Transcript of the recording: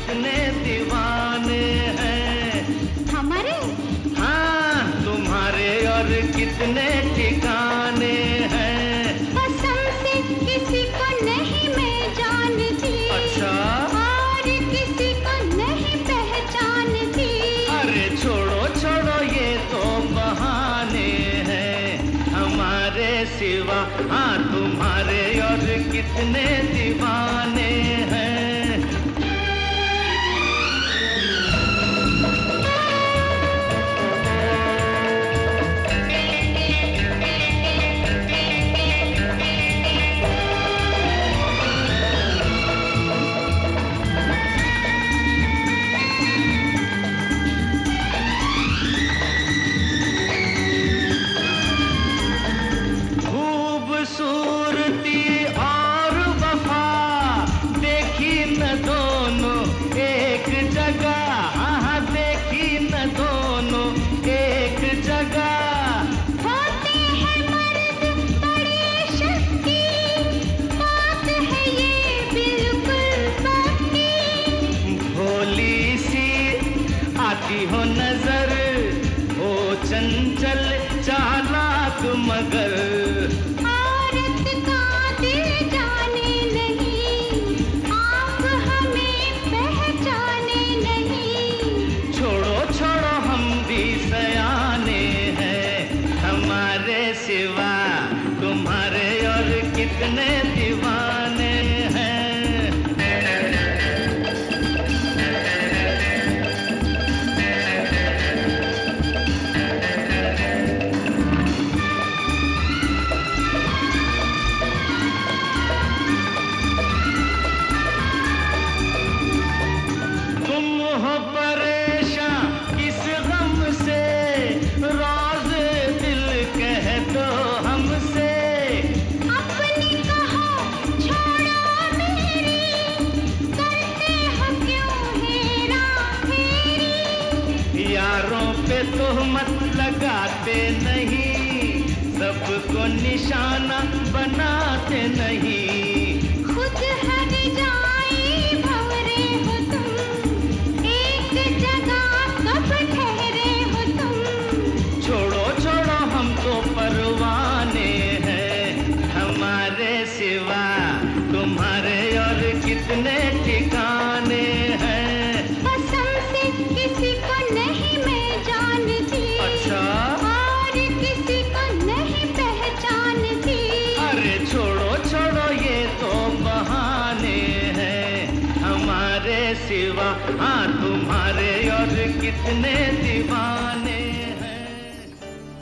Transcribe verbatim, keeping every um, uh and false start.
कितने दीवाने हैं हमारे। हाँ तुम्हारे और कितने ठिकाने हैं। कसम से किसी को नहीं मैं जानती। अच्छा और किसी को नहीं पहचानती। अरे छोड़ो छोड़ो ये तो बहाने हैं हमारे सिवा। हाँ तुम्हारे और कितने दीवाने हैं। खूबसूरती और वफा देखी न दोनों एक जगह। हाँ देखी न दोनों एक जगह। होते हैं मर्द बड़े शक्ति, बात है ये बिल्कुल पक्की। भोली सी आती हो नजर, हो चंचल चालाक मगर। औरत का दिल जाने नहीं, आप हमें पहचाने नहीं। छोड़ो छोड़ो हम भी सयाने हैं हमारे सिवा तुम्हारे और कितने दीवाने हैं। हो परेशान किस गम से, राज दिल कह दो हमसे। अपनी कहो छोड़ो मेरी, करते हो क्यों हेरा फेरी। यारों पे तोहमत लगाते नहीं, सबको निशाना बनाते नहीं। खुद हर जाए भंवरे हो तुम, एक जगह कब ठहरे हो तुम। छोड़ो छोड़ो हम तो परवाने हैं हमारे सिवा तुम्हारे और कितने ठिकाने हैं। कसम से किसी को नहीं मैं जानती। अच्छा और किसी को नहीं पहचानती। अरे छोड़ो छोड़ो ये तो बहाने हैं हमारे सिवा। हाँ तुम्हारे और कितने